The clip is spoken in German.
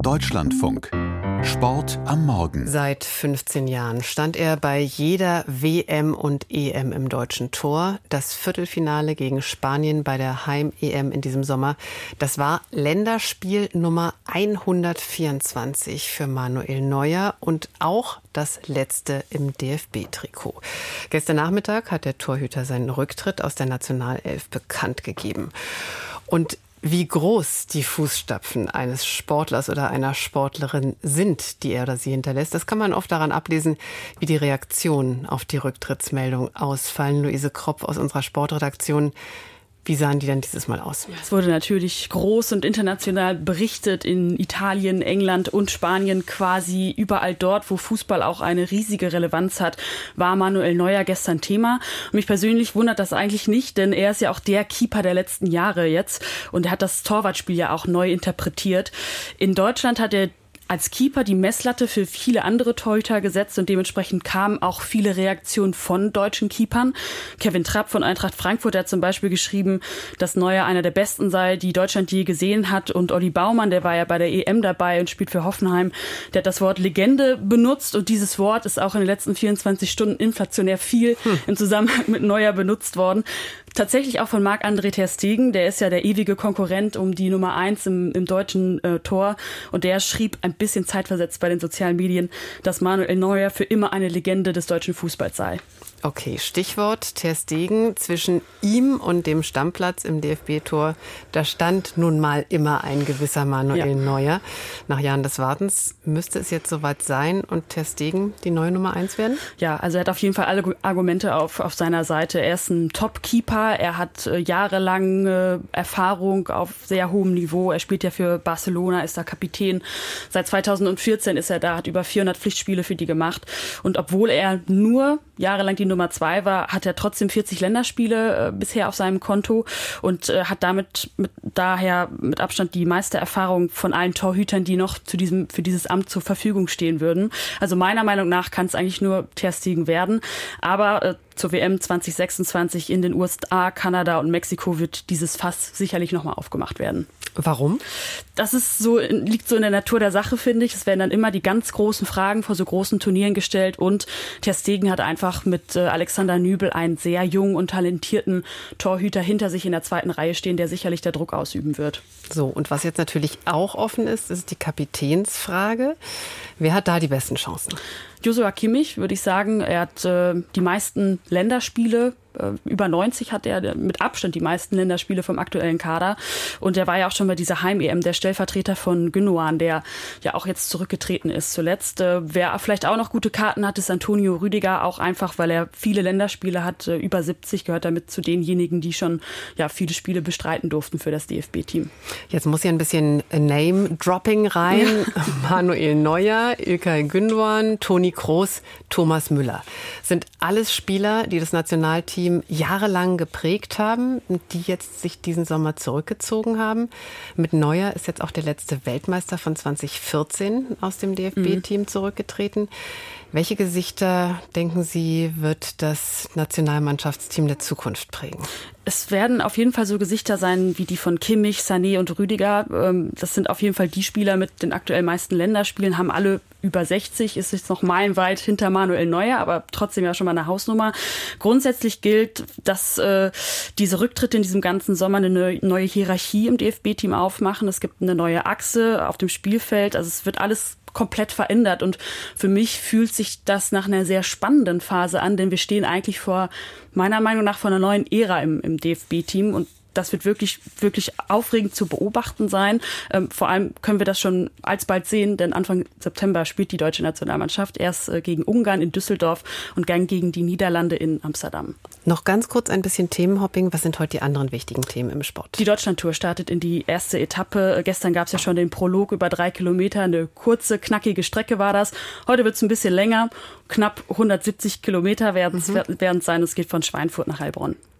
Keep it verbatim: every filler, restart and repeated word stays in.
Deutschlandfunk. Sport am Morgen. Seit fünfzehn Jahren stand er bei jeder W M und E M im deutschen Tor. Das Viertelfinale gegen Spanien bei der Heim-E M in diesem Sommer, das war Länderspiel Nummer hundertvierundzwanzig für Manuel Neuer und auch das letzte im D F B-Trikot. Gestern Nachmittag hat der Torhüter seinen Rücktritt aus der Nationalelf bekannt gegeben. Und wie groß die Fußstapfen eines Sportlers oder einer Sportlerin sind, die er oder sie hinterlässt, das kann man oft daran ablesen, wie die Reaktionen auf die Rücktrittsmeldung ausfallen. Luise Kropf aus unserer Sportredaktion. Wie sahen die denn dieses Mal aus? Es wurde natürlich groß und international berichtet in Italien, England und Spanien, quasi überall dort, wo Fußball auch eine riesige Relevanz hat, war Manuel Neuer gestern Thema. Und mich persönlich wundert das eigentlich nicht, denn er ist ja auch der Keeper der letzten Jahre jetzt und er hat das Torwartspiel ja auch neu interpretiert. In Deutschland hat er als Keeper die Messlatte für viele andere Torhüter gesetzt und dementsprechend kamen auch viele Reaktionen von deutschen Keepern. Kevin Trapp von Eintracht Frankfurt hat zum Beispiel geschrieben, dass Neuer einer der Besten sei, die Deutschland je gesehen hat. Und Olli Baumann, der war ja bei der E M dabei und spielt für Hoffenheim, der hat das Wort Legende benutzt. Und dieses Wort ist auch in den letzten vierundzwanzig Stunden inflationär viel hm. im Zusammenhang mit Neuer benutzt worden. Tatsächlich auch von Marc-André ter Stegen, der ist ja der ewige Konkurrent um die Nummer eins im, im deutschen äh, Tor. Und der schrieb ein bisschen zeitversetzt bei den sozialen Medien, dass Manuel Neuer für immer eine Legende des deutschen Fußballs sei. Okay, Stichwort ter Stegen. Zwischen ihm und dem Stammplatz im D F B-Tor, da stand nun mal immer ein gewisser Manuel ja. Neuer. Nach Jahren des Wartens müsste es jetzt soweit sein und ter Stegen die neue Nummer eins werden? Ja, also er hat auf jeden Fall alle Argumente auf, auf seiner Seite. Er ist ein Top-Keeper, er hat äh, jahrelang äh, Erfahrung auf sehr hohem Niveau. Er spielt ja für Barcelona, ist da Kapitän. Seit zweitausendvierzehn ist er da, hat über vierhundert Pflichtspiele für die gemacht. Und obwohl er nur jahrelang die Nummer zwei war, hat er trotzdem vierzig Länderspiele äh, bisher auf seinem Konto und äh, hat damit mit, daher mit Abstand die meiste Erfahrung von allen Torhütern, die noch zu diesem, für dieses Amt zur Verfügung stehen würden. Also meiner Meinung nach kann es eigentlich nur ter Stegen werden. Aber äh, zur W M zwanzig sechsundzwanzig in den U S A, Kanada und Mexiko wird dieses Fass sicherlich nochmal aufgemacht werden. Warum? Das ist so, liegt so in der Natur der Sache, finde ich. Es werden dann immer die ganz großen Fragen vor so großen Turnieren gestellt und ter Stegen hat einfach mit äh, Alexander Nübel einen sehr jungen und talentierten Torhüter hinter sich in der zweiten Reihe stehen, der sicherlich der Druck ausüben wird. So, und was jetzt natürlich auch offen ist, ist die Kapitänsfrage. Wer hat da die besten Chancen? Joshua Kimmich, würde ich sagen. Er hat äh, die meisten Länderspiele. Über neunzig hat er mit Abstand die meisten Länderspiele vom aktuellen Kader. Und er war ja auch schon bei dieser Heim-E M der Stellvertreter von Gündoğan, der ja auch jetzt zurückgetreten ist zuletzt. Wer vielleicht auch noch gute Karten hat, ist Antonio Rüdiger, auch einfach, weil er viele Länderspiele hat. Über siebzig, gehört damit zu denjenigen, die schon ja viele Spiele bestreiten durften für das D F B-Team. Jetzt muss hier ein bisschen Name-Dropping rein. Ja. Manuel Neuer, İlkay Gündoğan, Toni Kroos, Thomas Müller. Sind alles Spieler, die das Nationalteam jahrelang geprägt haben, die jetzt sich diesen Sommer zurückgezogen haben. Mit Neuer ist jetzt auch der letzte Weltmeister von zwanzig vierzehn aus dem D F B-Team zurückgetreten. Welche Gesichter, denken Sie, wird das Nationalmannschaftsteam der Zukunft prägen? Es werden auf jeden Fall so Gesichter sein wie die von Kimmich, Sané und Rüdiger. Das sind auf jeden Fall die Spieler mit den aktuell meisten Länderspielen, haben alle über sechzig, ist jetzt noch meilenweit hinter Manuel Neuer, aber trotzdem ja schon mal eine Hausnummer. Grundsätzlich gilt, dass äh, diese Rücktritte in diesem ganzen Sommer eine neue Hierarchie im D F B-Team aufmachen. Es gibt eine neue Achse auf dem Spielfeld, also es wird alles komplett verändert und für mich fühlt sich das nach einer sehr spannenden Phase an, denn wir stehen eigentlich vor, meiner Meinung nach, vor einer neuen Ära im, im D F B-Team und das wird wirklich, wirklich aufregend zu beobachten sein. Ähm, vor allem können wir das schon alsbald sehen, denn Anfang September spielt die deutsche Nationalmannschaft erst äh, gegen Ungarn in Düsseldorf und dann gegen die Niederlande in Amsterdam. Noch ganz kurz ein bisschen Themenhopping. Was sind heute die anderen wichtigen Themen im Sport? Die Deutschlandtour startet in die erste Etappe. Gestern gab es ja schon den Prolog über drei Kilometer. Eine kurze, knackige Strecke war das. Heute wird es ein bisschen länger. Knapp hundertsiebzig Kilometer werden es mhm. sein. Es geht von Schweinfurt nach Heilbronn.